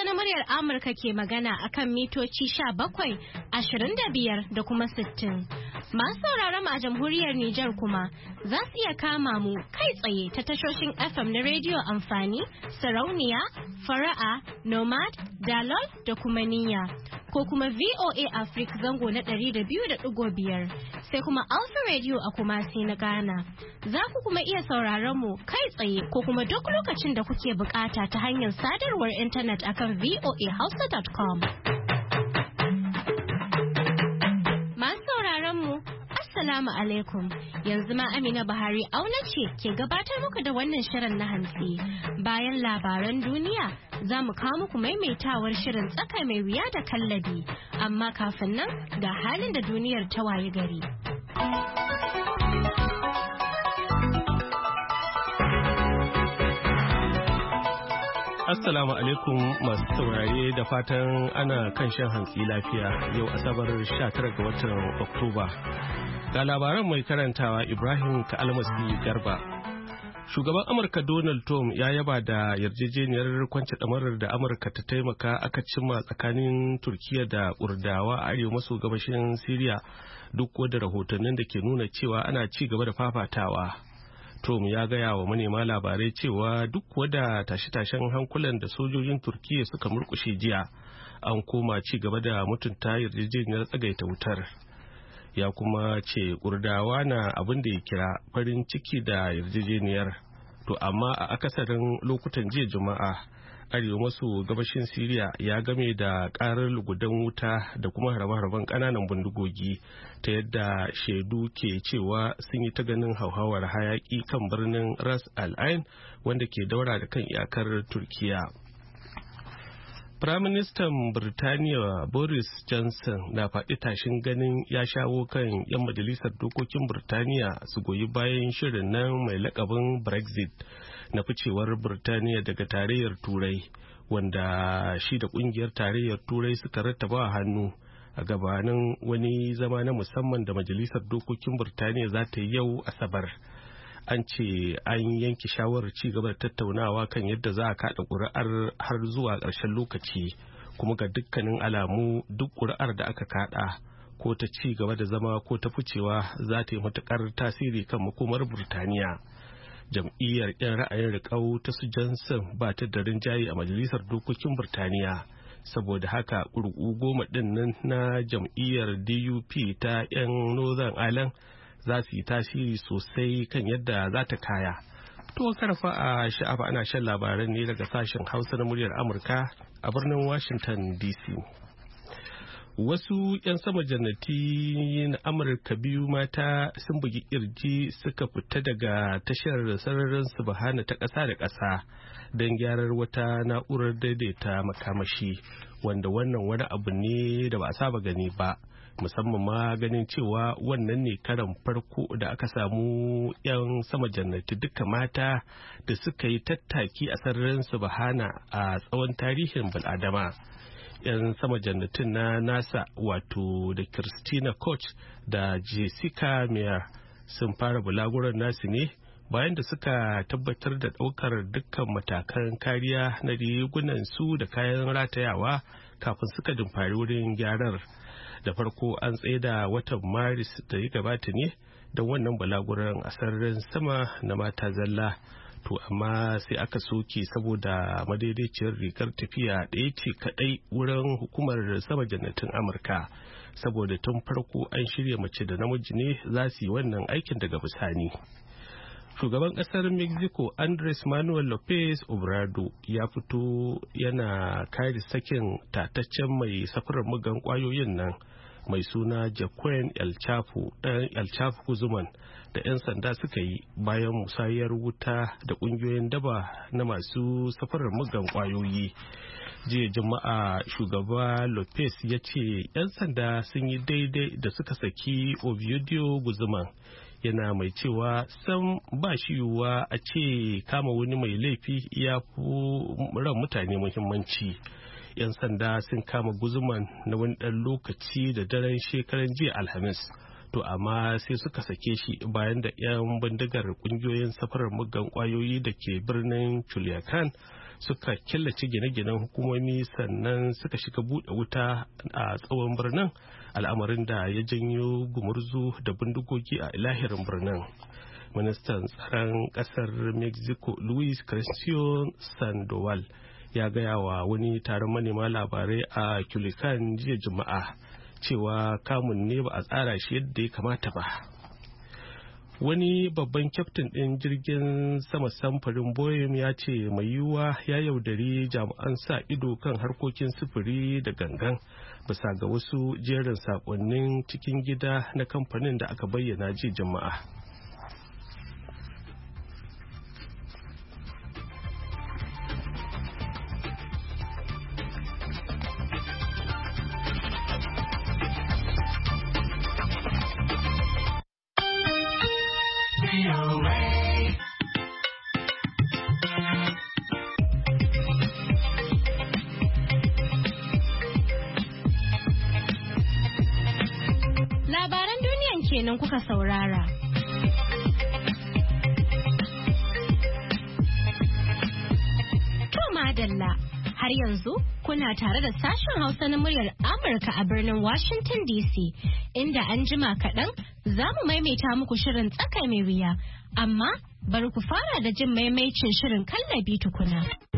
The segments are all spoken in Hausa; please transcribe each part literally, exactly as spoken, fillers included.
Hausa na muryar Amurka ke magana akan mitoci sha bakwai, ashirin da biyar da kuma sittin. Masu sauraron a jamhuriyar Nijar kuma za su iya kama mu kai tsaye ta tashoshin F M na rediyo amfani, sarauniya, fara'a, nomad, dalol da kuma niyya. Ko kuma V O A Africa zango na ɗari da biyu da ɗigo biyar sai kuma Alpha Radio a Kumasi na Ghana. Za ku kuma iya sauraron mu kai tsaye ko kuma duk lokacin da kuke bukata ta hanyar sadarwar intanet akan v o a hausa dot com. Masu sauraron mu Assalamu alaikum. Yanzu ma Amina Buhari auna ce ke gabatar muku da wannan shirin na hantsi. Bayan labaran duniya za mu kawo muku maimaitawar shirin tsaka mai wuya da kallabi. Amma kafin nan ga halin da duniyar ta waye gari. Assalamu alaikum masu saurare da fatan ana kan shan hantsi lafiya yau Asabar sha tara ga watan Oktoba. Ga labaran mai karantawa Ibrahim Ka'almasi Garba. Shugaban Amurka Donald Trump ya yaba da yarjejeniyar kwance ɗamarar da Amurka ta taimaka aka cimma tsakanin Turkiyya da Kurdawa a arewa maso gabashin Siriya duk da rahotannin da ke nuna cewa ana ci gaba da fafatawa. Trump ya gaya wa manema labarai cewa duk da tashe-tashen hankulan da sojojin Turkiyya suka murkushe jiya an koma ci gaba da mutunta yarjejeniyar tsagaita wutar. Ya kuma ce Kurdawa na abin da ya kira farin ciki da yarjejeniyar. To amma a akasarin lokutan jiya Juma'a arewa maso gabashin Siriya ya game da karar lugudan wuta da kuma harbe-harben kananan bindigogi ta yadda shaidu ke cewa sun yi ta ganin hauhawar hayaki kan birnin Ras Al Ain wanda ke daura da kan iyakar Turkiya. Firaministan Birtaniya Boris Johnson na faɗi tashin ganin ya shawo kan 'yan majalisar dokokin Birtaniya su goyi bayan shirin nan mai lakabin Brexit na ficewar Birtaniya daga tarayyar Turai wanda shi da ƙungiyar tarayyar Turai suka rattaba hannu a gabanin wani zama na musamman da majalisar dokokin Birtaniya za ta yi yau Asabar. An ce an yanke shawarar ci gaba da tattaunawa kan yadda za a kada ƙuri'ar har zuwa ƙarshen lokaci kuma ga dukkanin alamu duk ƙuri'ar da aka kada ko ta ci gaba da zama ko ta ficewa za ta yi matuƙar tasiri kan makomar Burtaniya. Jam'iyyar 'yan ra'ayin riƙau ta su Johnson ba ta da rinjaye a majalisar dokokin Burtaniya saboda haka ƙuri'u goma ɗin nan na jam'iyyar D U P ta 'yan Northern Ireland za su yi tasiri sosai kan yadda za ta kaya. To karfa a sha'afa ana shan labaran ne daga sashen Hausa na muryar Amurka a birnin Washington D C. Wasu 'yan sama jannati na Amurka biyu mata sun bugi kirji suka fita daga tashar sararin subhana ta ƙasa da ƙasa don gyarar wata na'urar daidaita makamashi wanda wannan wani abu ne da ba a saba gani ba. Musamman ma ganin cewa wannan ne karan farko da aka samu 'yan sama jannati duka mata da suka yi tattaki a sararin subhana a tsawon tarihin bil'adama. 'Yan sama jannatin na NASA wato da Christina Koch da Jessica Meir sun fara bulaguran nasu ne bayan da suka tabbatar da ɗaukar dukkan matakan kariya na rigunan su da kayan ratayawa kafin suka dumfari wurin gyarar. Da farko an tsaida watan Maris da ya gabata ne don wannan balaguran a sararin sama na mata zalla. To amma sai aka soke saboda madaidaiciyar rigar tafiya ɗaya ce kaɗai wurin hukumar sama jannatin Amurka. Saboda tun farko an shirya mace da namiji ne za su yi wannan aikin daga bisani. Shugaban kasar Mexico Andres Manuel Lopez Obrador ya fito yana kare sakin tataccen mai safarar mugan kwayoyin nan mai suna Joaquin El Chapo ɗan El Chapo Guzman da 'yan sanda suka yi bayan musayar wuta da ƙungiyoyin daba na masu safarar mugan kwayoyi. Jiya Juma'a shugaba Lopez ya ce 'yan sanda sun yi daidai da suka saki Ovidio Guzman. Yana mai cewa sam ba shi yiwuwa a ce kama wani mai laifi ya fi ran mutane muhimmanci. 'Yan sanda sun kama Guzman na wani ɗan lokaci da daren shekaran jiya Alhamis. to amma sai suka sake shi bayan da 'yan bindigar kungiyoyin safarar muggan kwayoyi da ke birnin Culiacan suka killace gine-ginen hukumomi sannan suka shiga buɗe wuta a tsawon birnin, al'amarin da ya janyo gumurzu da bindigogi a ilahirin birnin. Ministan tsaron ƙasar Mexico Luis Crescencio Sandoval ya gaya wa wani taron manema labarai a Culiacan jiya Juma'a cewa kamun ne ba a tsara shi yadda ya kamata ba. Wani babban kyaftin ɗin jirgin sama samfurin Boeing ya ce mai yiwuwa ya yaudari jami'an sa ido kan harkokin sufuri da gangan bisa ga wasu jerin sakonnin cikin gida na kamfanin da aka bayyana jiya Juma'a. Labaran duniyan kenan kuka saurara. To madalla, har yanzu kuna tare da sashen Hausa na muryar Amurka a birnin Washington D C, inda an jima kaɗan za mu maimaita muku shirin tsaka mai wuya, amma bari ku fara da jin maimaicin shirin kallabi tukuna.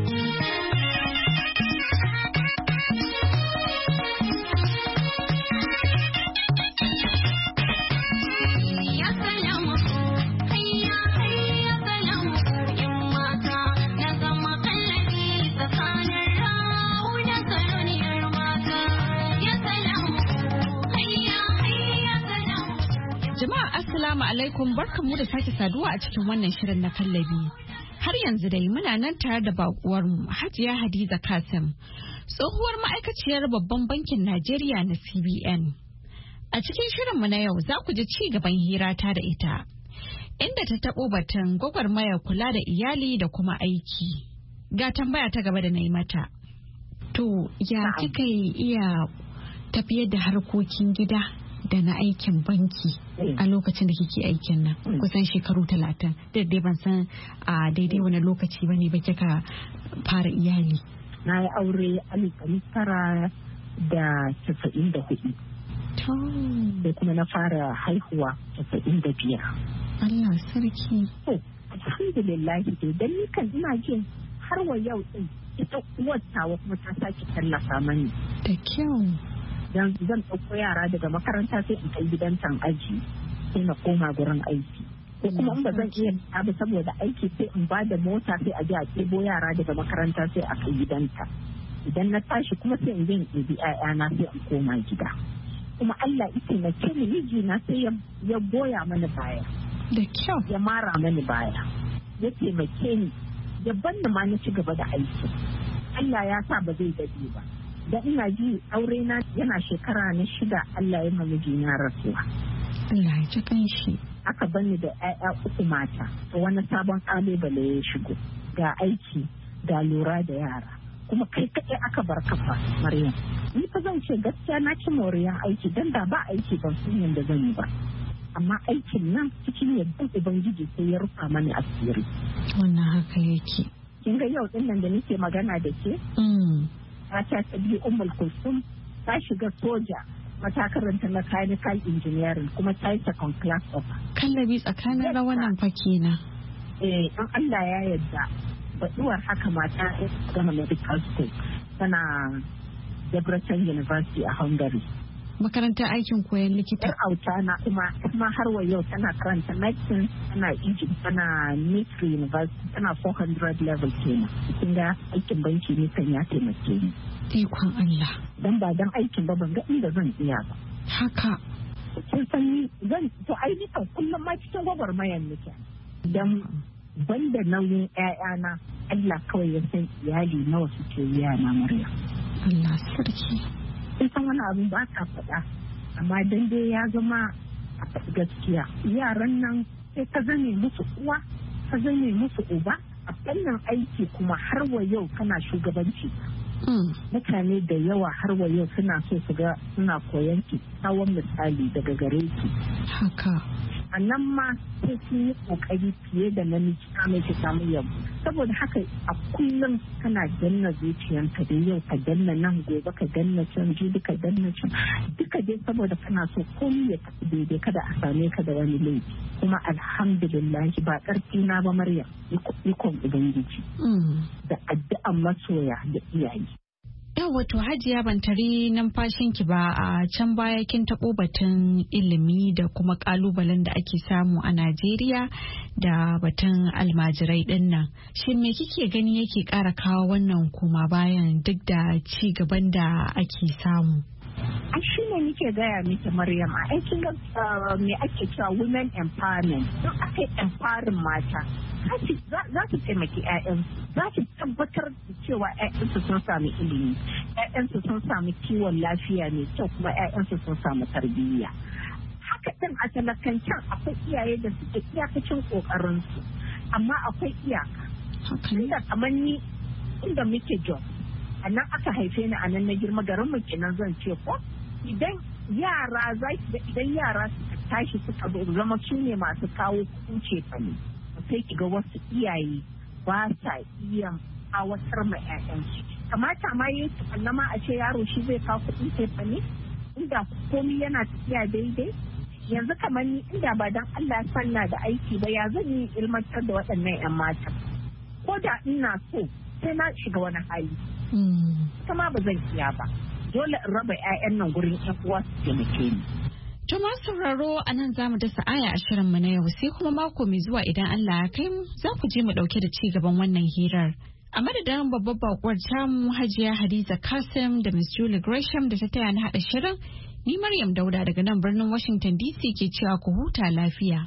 Assalamu alaikum, barkanmu da sake saduwa a cikin wannan shirin na kallabi. Har yanzu dai muna nan tare da bakuwarmu Hajiya Hadiza Kasim, tsohuwar ma'aikaciyar babban bankin Najeriya na C B N. A cikin shirinmu na yau za ku ji ci gaban hirata da ita, inda ta taɓo batun gwagwarmayar kula da iyali da kuma aiki. Ga tambaya ta gaba da na yi mata. To, ya kika iya tafiyar da harkokin gida da na aikin banki a lokacin da kike aikin nan kusan shekaru talatin, da dai ban san a daidai wani lokaci ba ne ba kika fara iyali? Na yi aure alif tara da casa'in da hudu, da kuma na fara haihuwa casa'in da biyar. Allah sarki. Alhamdulillah dai dan ni kan ina jin har wa yau din ita uwar tawa kuma ta sake tallafa mani. Da kyau. Dan zan ɗauko yara daga makaranta sai in kai gidan can aji sai na koma gurin aiki, ko kuma in ba zan iya abu saboda aiki sai in ba da mota sai a je a ɗebo yara daga makaranta sai a kai gidanta. Idan na tashi kuma sai in je in ɗebi ƴaƴana sai in koma gida. Kuma Allah ya taimake ni, mijina sai ya goya mani baya, da kyau ya mara mani baya, ya taimake ni, ya banni ma na ci gaba da aiki. Allah ya sa ba zai dade ba. Da ina ji aure na yana shekara na shida Allah ya mamiji na rasuwa. Allah ya ji kanshi. Aka bani da ƴaƴa uku mata, to wani sabon kalubale ya shigo, ga aiki ga lura da yara, kuma kai kaɗai aka bar kafa. Maryam, ni fa zan ce gaskiya na ci moriyan aiki, dan da ba aiki ban san yadda zan yi ba, amma aikin nan cikin yadda ubangiji sai ya rufa mani asiri. Wannan haka yake. Kin ga yau din nan da nake magana da ke? Mata ta biyu Ummul Kulsum ta shiga soja, mata karanta mechanical engineering kuma ta yi second class of. Kallabi tsakanin rawanan fa kenan. Eh, in Allah ya yarda baduwar haka mata ta gama medical school tana Debrecen University a Hungary. Makarantar aikin koyon likita. Yar auta na kuma kuma har wa yau tana karanta medicine, tana Egypt, tana Misri University, tana four hundred level kenan. Kin ga aikin banki ne kan ya taimake ni. Ikon Allah. Dan ba dan aikin ba ban ga inda zan iya ba. Haka. Kin san ni zan to ai ni kan kullum ma cikin gwagwarmayan nake. Dan banda nauyin ƴaƴana, Allah kawai ya san iyali nawa suke yi na Maryam. Allah sarki. Sun san wani abin ba ta faɗa, amma dan dai ya zama a faɗi gaskiya. Yaran nan sai ka zame musu uwa, ka zame musu uba, a fannin aiki kuma har wa yau kana shugabanci. mutane da yawa har wa yau suna so su ga suna koyan kyakkyawan misali daga gare ki haka a nan ma sai sun yi kokari fiye da namiji ta mai ki samu yabo saboda haka a kullum kana danna zuciyanka da yau ka danna nan gobe ka danna can jibi ka danna can duka dai saboda kana so komai ya tafi daidai kada a same ka da wani laifi kuma alhamdulillah ba karfi na ba Maryam ikon ubangiji da addu'an masoya da iyaye. Yau wato Hajiya ban tari numfashinki ba a can baya kin taɓo batun ilimi da kuma ƙalubalen da ake samu a Najeriya da batun almajirai ɗin nan. Shin me kike gani yake ƙara kawo wannan koma bayan duk da ci gaban da ake samu? A shi ne nike gaya miki Maryam a aikin me ake cewa women empowerment don aka yi empowering mata za su taimaki 'ya'yansu za su tabbatar da cewa 'ya'yansu sun sami ilimi 'ya'yansu sun sami kiwon lafiya mai kyau kuma 'ya'yansu sun samu tarbiyya haka din a talakancin akwai iyaye da suke iyakacin kokarinsu amma akwai iyaka inda kamar ni inda muke job a nan aka haife ni a nan na girma garin mu kenan zan ce ko idan yara za idan yara suka tashi suka zama su ne masu kawo kuɗin cefane sai ki ga wasu iyaye ba sa iya awatar ma 'ya'yansu kamata ma yi tukunna ma a ce yaro shi zai kawo kuɗin cefane inda komai yana tafiya daidai yanzu kamar ni inda ba dan Allah ya sanna da aiki ba ya zan yi ilmantar da waɗannan 'yan mata ko da ina so sai na shiga wani hali kuma ba zan iya ba dole in raba 'ya'yan nan gurin 'yan uwa su taimake ni. To masu sauraro a nan za mu dasa aya a shirinmu na yau sai kuma mako mai zuwa idan Allah ya kai mu za ku je mu ɗauke da ci gaban wannan hirar. A madadin babbar bakuwar tamu Hajiya Hadiza Kasim da Miss Julie Gresham da ta taya na haɗa shirin, ni Maryam Dauda daga nan birnin Washington D C ke cewa ku huta lafiya.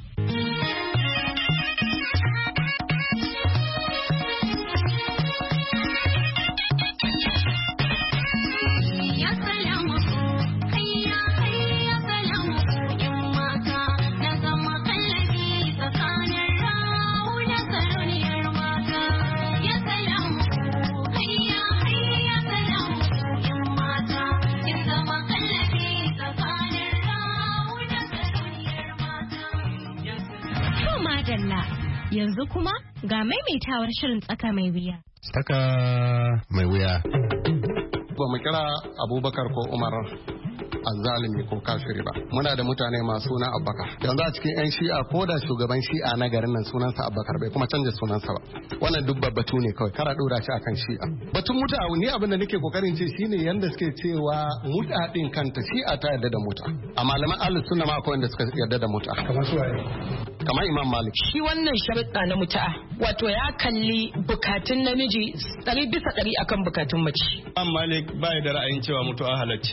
Yanzu kuma ga maimaitawar shirin tsaka mai wuya. Tsaka mai wuya. Ba mu kira Abubakar ko Umar azzalimi ko kafiri ba. Muna da mutane masu suna Abubakar. Yanzu a cikin 'yan shi'a ko da shugaban shi'a na garin nan sunansa Abubakar bai kuma canja sunansa ba. Wannan duk batu ne kawai kara dora shi akan shi'a. Batun muta ni abin da nake kokarin ce shine yanda suke cewa muta din kanta shi'a ta yarda da muta. A malaman ahlus sunna ma akwai wanda suka yarda da muta. Kamar su waye? Kamar Imam Malik. Shi wannan sharuɗa na mutu'a wato ya kalli bukatun namiji ɗari bisa ɗari akan bukatun mace. Imam Malik bai da ra'ayin cewa mutu'a halacci.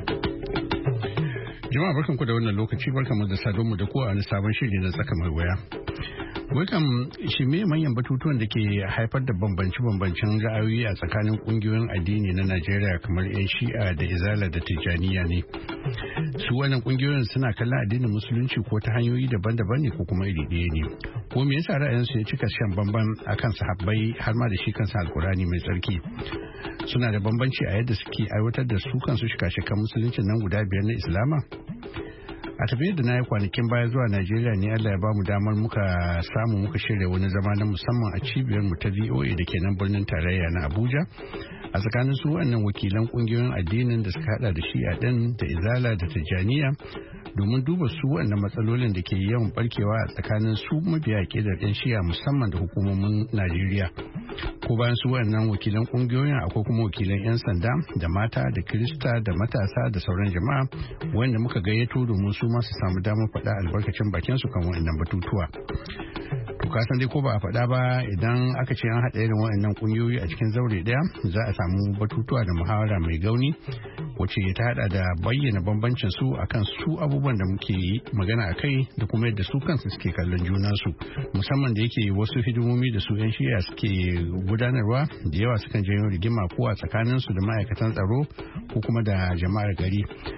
Jama'a barkanku da wannan lokaci barkanmu da sadonmu da kowa wani sabon shiri na tsaka mai waya. Wai kam shi me manyan batutuwan da ke haifar da bambance-bambancen ra'ayoyi a tsakanin kungiyoyin addini na Najeriya kamar 'yan Shi'a da Izala da Tijjaniya ne. Su wannan kungiyoyin suna kallon addinin musulunci ko ta hanyoyi daban-daban ne ko kuma iri ɗaya ne. Ko me yasa ra'ayinsu ya cika shan bamban akan sahabbai har ma da shi kansa Alkurani mai tsarki. Suna da bambanci a yadda suke aiwatar da su kansu shika-shikan musuluncin nan guda biyar na Islama. A tafiyar da na yi kwanakin baya zuwa Najeriya ne Allah ya bamu damar muka samu muka shirya wani zama na musamman a cibiyar mu ta V O A da ke nan birnin tarayya na Abuja a tsakanin su wannan wakilan kungiyoyin addinin da suka hada da Shi'a din da Izala da Tijjaniya domin duba su wannan matsalolin da ke yawan barkewa a tsakanin su mabiya da ɗan Shi'a musamman da hukumomin Najeriya. Ko bayan su wannan wakilan kungiyoyin akwai kuma wakilan 'yan sanda da mata da Kirista da matasa da sauran jama'a wanda muka gayyato domin su ma su samu damar faɗa albarkacin bakin su kan wannan batutuwa. To ka san dai ko ba a faɗa ba idan aka ce an haɗa irin waɗannan kungiyoyi a cikin zaure ɗaya za a samu batutuwa da muhawara mai gauni wacce ta haɗa da bayyana bambancin su akan su abubuwan da muke magana a kai da kuma yadda su kansu suke kallon junansu musamman da yake wasu hidimomi da su 'yan shiya suke gudanarwa da yawa sukan janyo rigima ko a tsakaninsu da ma'aikatan tsaro ko kuma da jama'ar gari.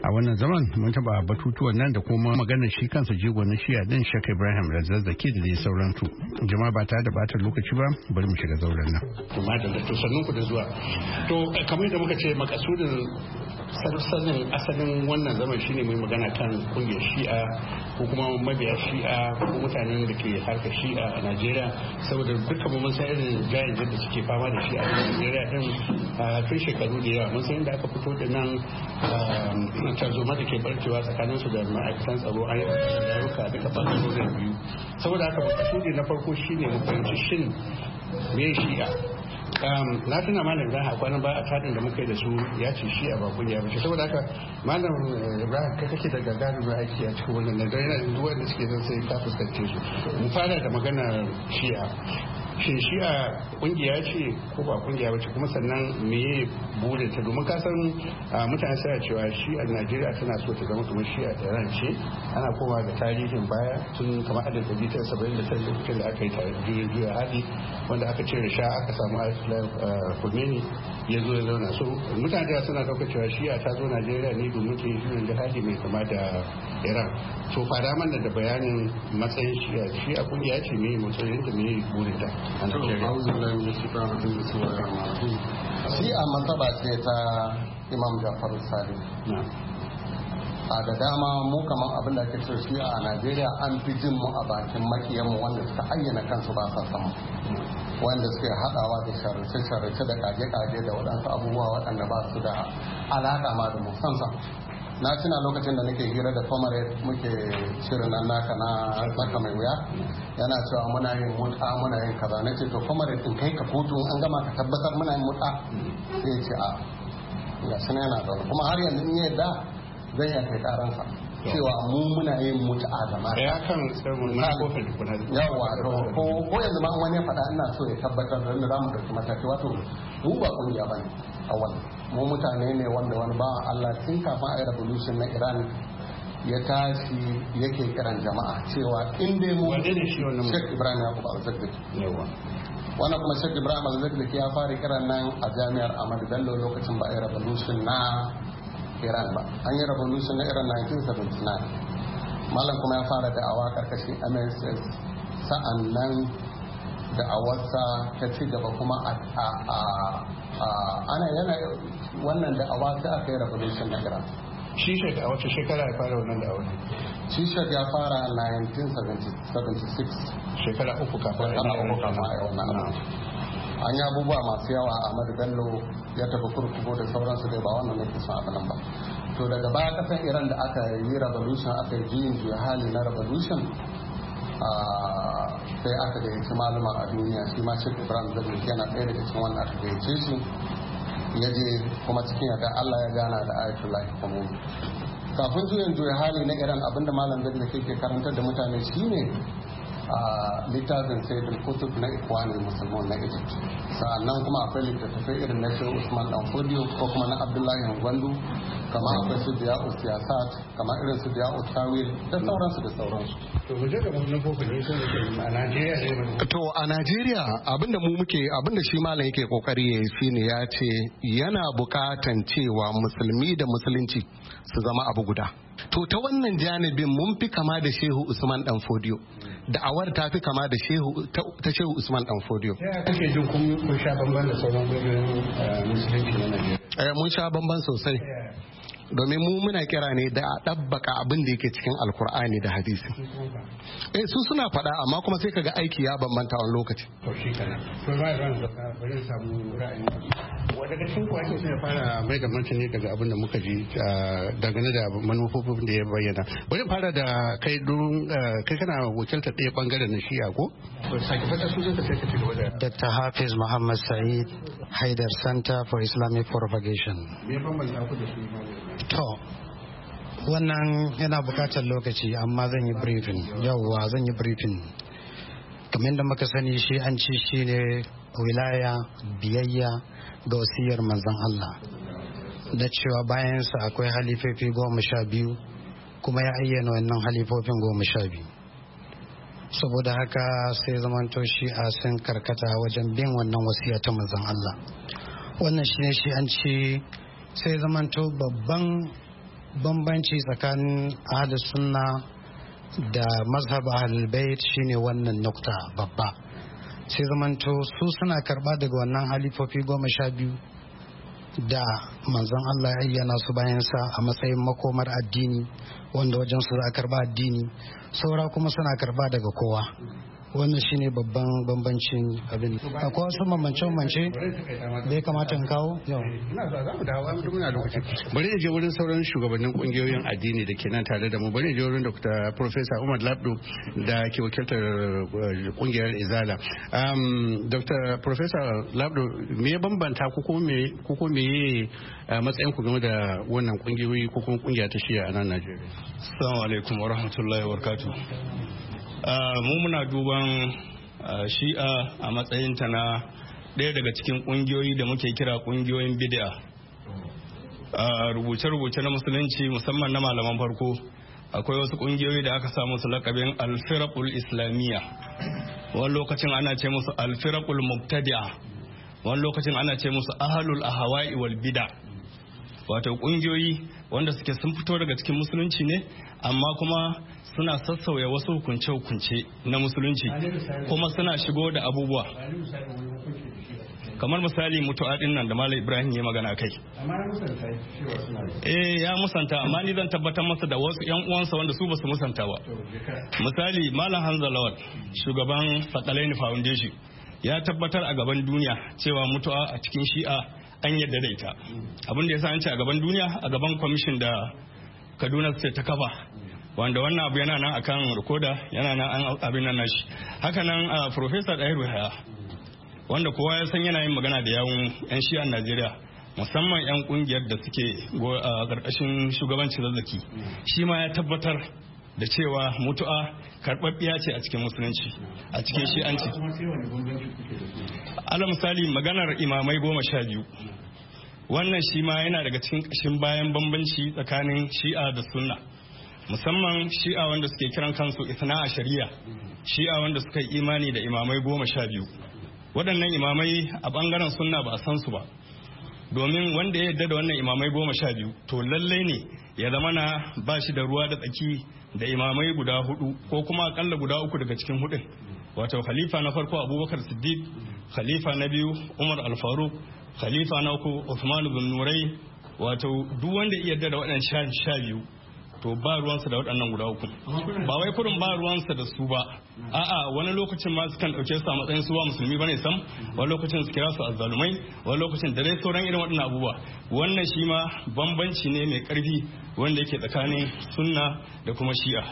A wannan zaman mun taba batutuwan nan da kuma maganar shi kansa jigo na shiya din Sheikh Ibrahim Razzazzaki da dai sauransu. Jama'a ba ta da bata lokaci ba bari mu shiga zauren nan. To madalla to sannun ku da zuwa. To kamar yadda muka ce makasudin sanin asalin wannan zaman shine mai magana kan kungiyar shi'a ko kuma mabiya shi'a ko mutanen da ke harka shi'a a Najeriya saboda dukkan mun san irin jayin da suke fama da shi'a a Najeriya din a tun shekaru da yawa mun san inda aka fito da nan tarzoma da ke barkewa tsakanin su da ma'aikatan tsaro a yaruka duka bangarorin biyu saboda haka makasudi na farko shine mu fahimci shin me shi'a na tuna malam ibrahim a kwanan ba a tadin da muka yi da su ya ce shi a bakun ya bace saboda haka malam ibrahim kai kake da gagarumin aiki a cikin wannan nan yana da wanda suke zan sai ka fuskance su mu fara da maganar shi'a shin shi'a kungiya ce ko ba kungiya bace kuma sannan meye bude ta domin ka san mutane suna cewa shi'a Najeriya tana so ta zama kamar shi'a Iran ce ana koma da tarihin baya tun kamar adadin da bitar saba'in da tare lokacin da aka yi tare juya juya hadi wanda aka cire sha aka samu Ayatollah Khomeini ya zo ya zauna so mutane da suna ɗaukar cewa shi'a ta zo Najeriya ne domin ta yi juyin jihadi mai kama da Iran to fara mana da bayanin matsayin shi'a shi'a kungiya ce mai matsayin da mai burin ta shi a martaba ce ta Imam Ja'far Sadiq a da dama mu kamar abin da ake so shi a Najeriya an fi jin mu a bakin makiyanmu wanda suka ayyana kansu ba sa samu wanda suke haɗawa da sharrice-sharrice da kage-kage da waɗansu abubuwa waɗanda ba su da alaƙa ma da musamman na tuna lokacin da nake hira da comrade muke shirin nan naka na saka mai wuya yana cewa muna yin mut'a muna yin kaza na ce to comrade din kai ka kotu an gama ka tabbatar muna yin mut'a sai ce a ga shi yana da kuma har yanzu in yadda zan iya kai karansa cewa mu muna yin mut'a da mata ya kan tsarmu na kofar dukuna yawa ko ko yanzu ma wani ya faɗa ina so ya tabbatar da za mu ɗauki mataki wato mu ba kungiya bane a wannan mu mutane ne wanda wani ba Allah tun kafin a yi revolution na Iran ya tashi yake kiran jama'a cewa in dai mu Sheikh Ibrahim Yakub Al-Zakzaki wannan kuma Sheikh Ibrahim Al-Zakzaki ya fara kiran nan a jami'ar Ahmadu Bello lokacin ba a yi revolution na Iran ba an yi revolution na Iran nineteen seventy-nine malam kuma ya fara da'awa karkashin M S S sa'an nan da'awarsa ta ci gaba kuma a ana yana wannan da'awa sai aka yi revolution na Iran shi shek a wace shekara ya fara wannan da'awar shi shek ya fara nineteen seventy-six shekara uku kafin shekara uku kafin a yi wannan abu an yi abubuwa masu yawa a Ahmadu Bello ya tafi kurkuku da sauransu dai ba wannan nake son abin nan ba to daga baya kasan Iran da aka yi revolution aka yi juyin juya hali na revolution sai aka gayyaci malama a duniya shi ma Sheikh Ibrahim Zakzaki yana ɗaya daga cikin wanda aka gayyace shi ya je kuma cikin yadda Allah ya gana da Ayatollah Khomeini kafin juyin juya hali na Iran abinda malam Zakzaki ke karantar da mutane shine a littafin Sayyidul Qutb na Ikhwanul Muslimun na Egypt sa'annan kuma akwai littattafai irin na Sheikh Usman Dan Fodio ko kuma na Abdullahi Gwandu kamar akwai su Diya'u Siyasat kamar irin su Diya'u Tawil da sauransu da sauransu to mu je ga mun kofar ne sai a Najeriya ne to a Najeriya abinda mu muke abinda shi malam yake kokari yayi shine ya ce yana bukatan cewa musulmi da musulunci su zama abu guda to ta wannan janibin mun fi kama da Shehu Usman Dan Fodio da'awar ta fi kama da Shehu ta Shehu Usman Dan Fodio ya kake jin kun kun sha bamban da sauran gurbin musulunci na Najeriya eh mun sha bamban sosai domin mu muna kira ne da a ɗabbaka abin da yake cikin alkur'ani da hadisi eh su suna faɗa amma kuma sai kaga aiki ya bambanta wani lokaci to shi kana to ba ran da bari samu ra'ayi wanda daga cikin kwace sai fara mai da martani daga abin da muka ji dangane da manufofin da ya bayyana bari fara da kai don kai kana wakiltar ɗaya bangaren na shi'a ko sake fata su zaka sai ka ci gaba da Doctor Hafiz Muhammad Said Haidar Center for Islamic Propagation me bambanta ku da shi to wannan yana bukatar lokaci amma zan yi briefing yauwa zan yi briefing kamar da muka sani shi an ci shi ne wilaya biyayya ga wasiyar manzon Allah da cewa bayansa akwai halifofi goma sha biyu kuma ya ayyana wannan halifofin goma sha biyu saboda haka sai zamanto shi a sun karkata wajen bin wannan wasiya ta manzon Allah wannan shi ne shi an ci sai zamanto babban bambanci tsakanin ahlus sunna da mazhab ahlul bait shine wannan nukta babba. Sai zamanto su suna karba daga wannan halifofi goma sha biyu da manzon Allah ya ayyana su bayansa a matsayin makomar addini wanda wajen su za a karba addini, saura kuma suna karba daga kowa. Wannan shine babban bambancin abin. Akwai wasu mamance-mamance da ya kamata in kawo yau. Bari je wurin sauran shugabannin kungiyoyin addini da ke nan tare da mu. Bari je wurin Doctor Professor Umar Labdo da ke wakiltar kungiyar Izala. Um, Doctor Professor Labdo, me ya bambanta ko kuma me matsayin ku game da wannan kungiyoyi ko kuma kungiya ta Shi'a a nan Najeriya? Assalamu alaikum wa rahmatullahi wa barakatuh. Uh, mu muna duban uh, Shi'a a matsayinta na ɗaya daga cikin ƙungiyoyi da muke kira ƙungiyoyin bid'a. Uh, rubuce-rubuce na musulunci musamman na malaman farko akwai wasu ƙungiyoyi da aka samu su lakabin alfiraqul islamiyya, wani lokacin ana ce musu alfiraqul mubtadi'a, wani lokacin ana ce musu ahlul ahwa'i wal bid'a. Wato ƙungiyoyi wanda suke sun fito daga cikin musulunci ne amma kuma suna sassauya wasu hukunce-hukunce na musulunci kuma suna shigo da abubuwa kamar misali mutu'adin nan da Malam Ibrahim ya magana kai. Eh ya musanta, amma ni zan tabbatar masa da wasu yan uwansa wanda su basu musanta ba. Misali Malam Hamza Lawal, shugaban Fatalaini Foundation, ya tabbatar a gaban duniya cewa mutu'a a cikin Shi'a an yadda da ita. Abin da yasa an ce a gaban duniya, a gaban kwamishin da Kaduna State ta kafa, wanda wannan abu yana nan akan rikoda, yana nan an abin nan nashi. Haka nan uh, Professor Dahiru Haya, wanda kowa ya san yana yin magana da yawun yan Shi'an Najeriya, musamman yan kungiyar da suke a karkashin shugabancin Zazzaki, shi ma ya tabbatar da cewa mutu'a karɓaɓɓiya ce a cikin musulunci, a cikin Shi'anci. Ala misali maganar imamai goma sha biyu, wannan shi ma yana daga cikin ƙashin bayan bambanci tsakanin Shi'a da Sunna, musamman Shi'a wanda suke kiran kansu Ithna a shari'a, Shi'a wanda suka yi imani da imamai goma sha biyu. Waɗannan imamai a ɓangaren Sunna ba a san su ba, domin wanda ya yarda da wannan imamai goma sha biyu to lallai ne ya zama na ba shi da ruwa da tsaki da imamai guda hudu ko kuma akalla guda uku daga cikin hudun, wato khalifa na farko Abubakar Siddiq, khalifa na biyu Umar Al-Faruq, khalifa na uku Uthman bin Nurai. Wato duk wanda ya yarda da waɗannan sha biyu to ba ruwansa da waɗannan guda uku, ba wai kurin ba ruwansa da su ba, a'a wani lokacin ma sukan ɗauke su a matsayin su ba musulmi bane sam, wani lokacin su kira su azzalumai, wani lokacin da dai sauran irin waɗannan abubuwa. Wannan shi ma bambanci ne mai ƙarfi wanda yake tsakanin Sunna da kuma Shi'a.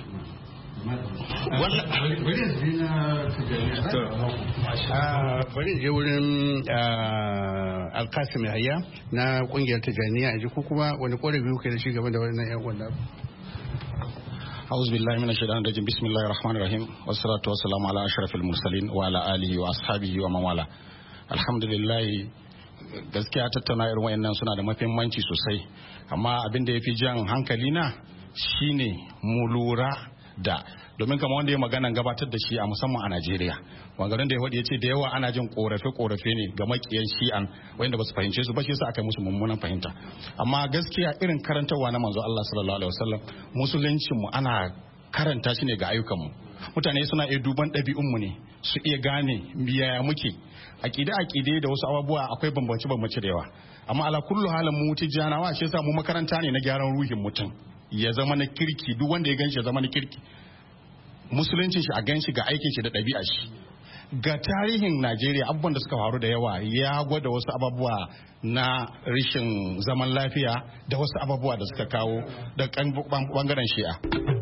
Bari je wurin Alkasim Yahaya na kungiyar Tijaniya, a ji ko kuma wani ƙorafi kuke da shi game da wannan yan wannan. أعوذ بالله من الشيطان الرجيم بسم الله الرحمن الرحيم والصلاة والسلام على أشرف المرسلين وعلى آله وأصحابه ومن والاه. الحمد لله, gaskiya tattauna irin wayannan suna da muhimmanci sosai, amma abin da yafi jan hankali na shine mu lura da, domin kamar wanda ya magana gabatar da shi a musamman a Najeriya, wangaren da ya wadi yace da yawa ana jin korafe korafe ne ga makiyan Shi'an wanda ba su fahimce su ba, shi yasa aka musu mummunan fahimta. Amma gaskiya irin karantarwa na manzo Allah sallallahu alaihi wasallam, musuluncin mu ana karanta shi ne ga ayyukan mu. Mutane suna iya duban ɗabi'un mu ne su iya gane yaya muke. Akide akide da wasu abubuwa akwai bambance bambance da yawa, amma ala kullu halin mu tijjanawa shi yasa mu makaranta ne na gyaran ruhin mutum ya zama na kirki, duk wanda ya ganshi ya zama na kirki, musuluncin shi a ganshi ga aikin shi da ɗabi'a shi. Ga tarihin Najeriya abubuwan da suka faru da yawa ya gwada wasu abubuwa na rashin zaman lafiya da wasu abubuwa da suka kawo da bangaren Shi'a.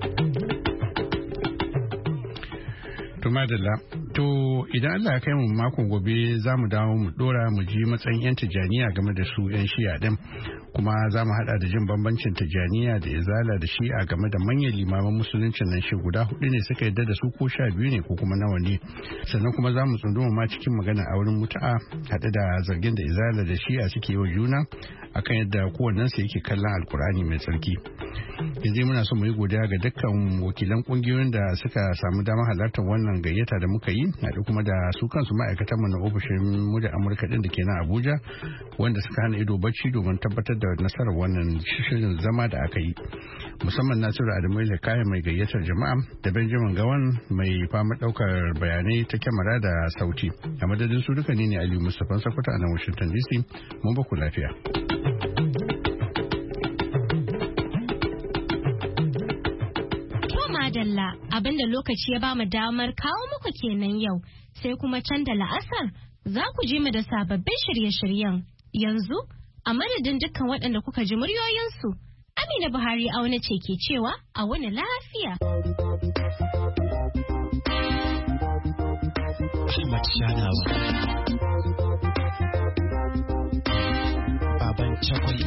Tumadala, to idan Allah ya kai mu makon gobe za mu dawo mu dora mu ji matsayin 'yan Tijjaniya game da su 'yan Shi'a din, kuma za mu hada da jin bambancin Tijjaniya da Izala da Shi'a game da manyan limaman musuluncin nan shi guda hudu ne suka yadda da su ko sha biyu ne ko kuma nawa ne. Sannan kuma za mu tsunduma ma cikin magana a wurin mutu'a haɗe da zargin da Izala da Shi'a suke yi wa juna akan yadda kowannensu yake kallon Alkur'ani mai tsarki. Yanzu muna so mu yi godiya ga dukkan wakilan kungiyoyin da suka samu damar halartar wannan gayyata da muka yi, haɗe kuma da su kansu ma'aikatan mu na ofishin mu da Amurka din da ke nan Abuja, wanda suka hana ido bacci domin tabbatar da da nasarar wannan shirin zama da aka yi. Musamman Nasiru Adamu da kayan mai gayyatar jama'a da Benjamin Gawan mai fama daukar bayanai ta kyamara da sauti. A madadin su duka ne ne Aliyu Mustapha Sakwata a nan Washington D C. Mun ba ku lafiya. Madalla abinda lokaci ya bamu damar kawo muku kenan yau sai kuma can da la'asar za ku ji mu da sababbin shirye-shiryen yanzu a madadin dukkan waɗanda kuka ji muryoyinsu Amina Buhari auna ce ke cewa a wani lafiya. Ahmad Shanawa Baban Chakwai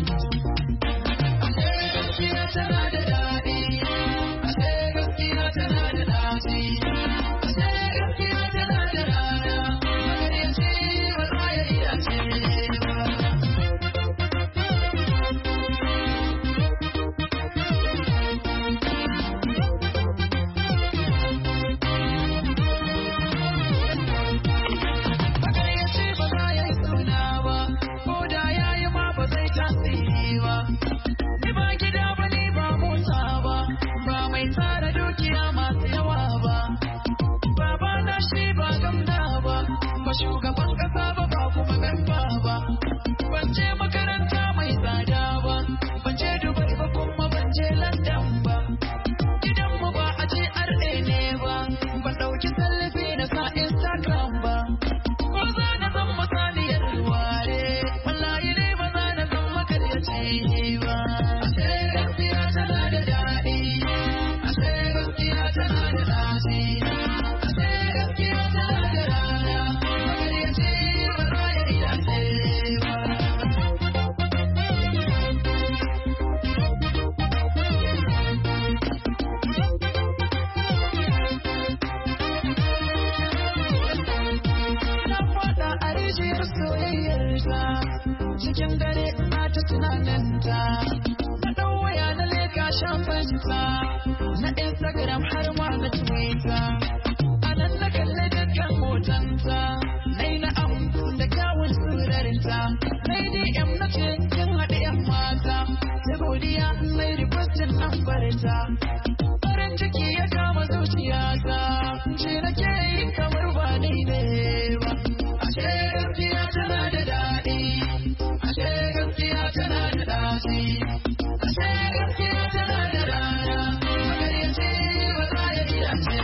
shugaban kasa ba ba kuma memba ba ban je makaranta mai tsada ba ban je Dubai ba kuma ban je London ba gidan mu ba a G R A ne ba ban dauki selfie na sa Instagram ba ko za na zan masaniyar ware wallahi ne ba za na zan makaryaci ba ashe gaskiya tana da daɗi ashe gaskiya tana da daɗi ashe gaskiya tana da rana cikin dare na ta tunaninta na ɗan waya na leka shafinta na Instagram har ma na Twitter a nan na kalli dukkan hotonta na yi na'am da kyawun surarinta na yi D M na ce kin haɗe yan mata ta godiya na yi requestin lambarta farin ciki ya kama zuciyata ce na ke yi kamar ba ni ne ba ashe gaskiya tana da daɗi ashe gaskiya tana da daɗi ashe gaskiya tana da rana magaryaci ba za ya iya ce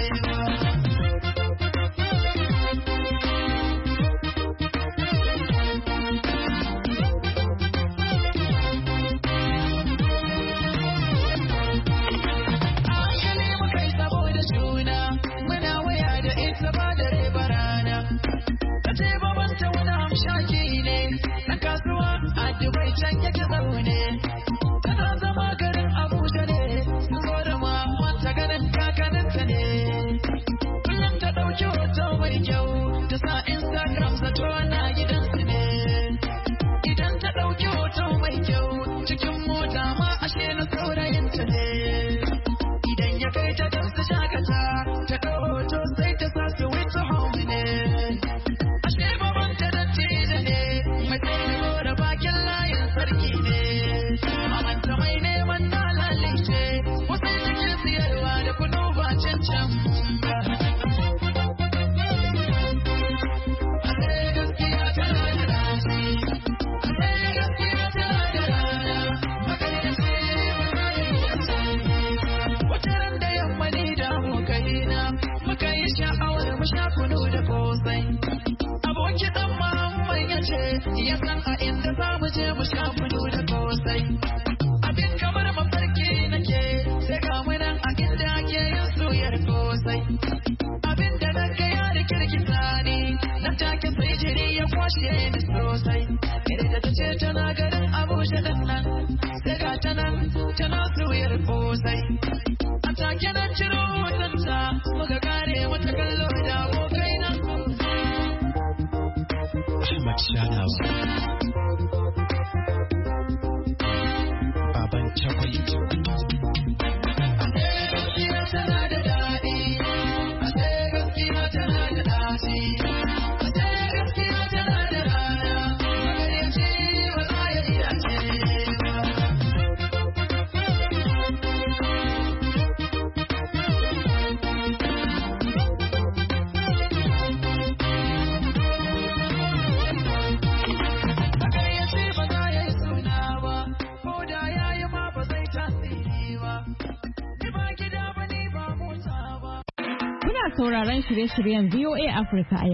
hankali muka yi saboda juna muna waya da ita ba da reba rana ta ce babanta wani hamshaki ne na kasuwa a Dubai can yake zaune tana zama garin Abuja ne so da mamanta ganin kakaninta ne kullum ta ɗauki hoto mai kyau ta sa Instagram zato na gidansu ne idan ta ɗauki hoto mai kyau cikin mota ma ashe na saurayinta ne idan ya kai ta don su shakata ta ɗau hoto sai ta sa su wuce home ne ashe babanta da tije ne mai tsoro da bakin layin sarki ne mamanta mai neman dalalice wasu cikin siyarwa da kudu ba cancan ba ashe gaskiya tana da dashi ashe gaskiya tana da rana magaryaci ba za ya iya ce wata ran da yamma ni da abokaina muka yi sha'awar mu sha kunu da kosai aboki dan Muhammad ya ce ya san a inda za mu je mu sha kunu da kosai abin kamar mafarki nake sai ga mu nan a inda ake yin suyar kosai abin da na ga ya da kirkita ni nan take sai jiri ya kwashe ni sosai idan ta ce tana garin Abuja din nan sai ga ta nan tana suyar kosai a take nan ciro hotonta muka kare mata kallo da abokaina Ahmad Shanawa Baban Chakwai ashe gaskiya tana da daɗi ashe gaskiya tana da daɗi ashe gaskiya tana da rana magaryaci ba za ya iya ce sauraron shirye-shiryen V O A Africa a